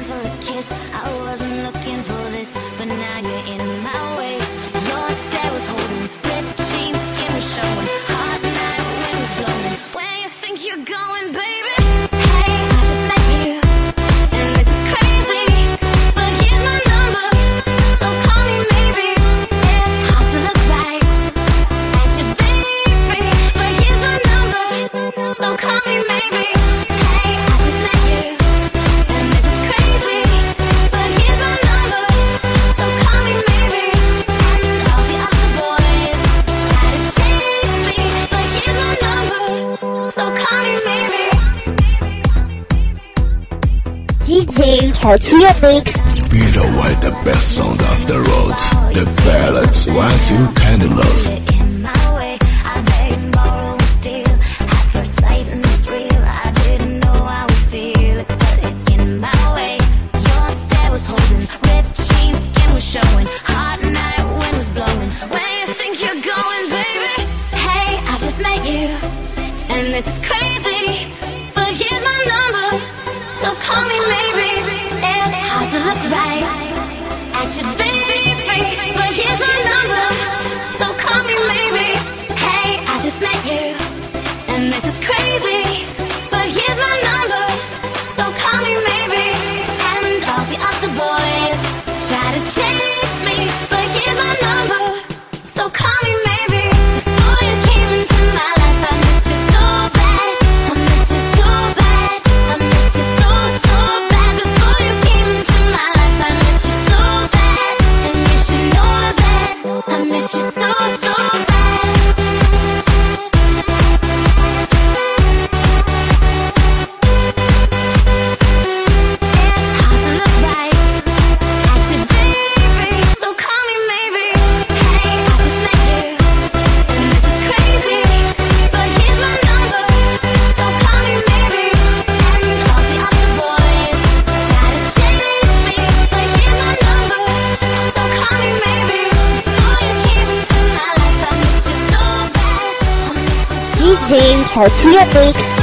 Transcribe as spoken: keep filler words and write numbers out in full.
hands for a kiss. I wasn't looking for this, but now you're in my way. Your stare was holding, ripped jeans, skin was showing. Hot night, wind was blowing. Where you think you're going, baby? Hey, I just met you, and this is crazy, but here's my number, so call me maybe. It's hard to look right at you, baby, but here's my number, so call me maybe. Hey, I just met you, and this is crazy, but here's my number, so call me maybe. And all the other boys try to chase me, but here's my number, so call me maybe. D J Hotio Mix. Beat away the best sound of the road. The ballads want you candles. In my way, I beg and borrow and steal. At first sight and it's real. I didn't know I would feel it, but it's in my way. Your stare was holding, ripped jeans, skin was showing. Hot night, wind was blowing. Where you think you're going, baby? Hey, I just met you, and this is crazy, but here's my number, so call me maybe. It's hard to look right at you, baby, but here's my number, so call me maybe. Hey, I just met you, and this is crazy, but here's my number, so call me maybe. And all the other boys try to chase me, but here's my number, so call me maybe. Before you came into my life, I missed you so bad. I missed you so bad. I missed you so, so bad. Before you came into my life, I missed you so bad. And you should know that I missed you so, so bad. It's hard to look right at you, baby, so call me maybe. Hey, I just met you, and this is crazy, but here's my number, so call me maybe. And all the other boys try to chase me, but here's my number, so call me maybe. Before you came into my life, I missed you so bad. I missed you so D J Hotio Mix.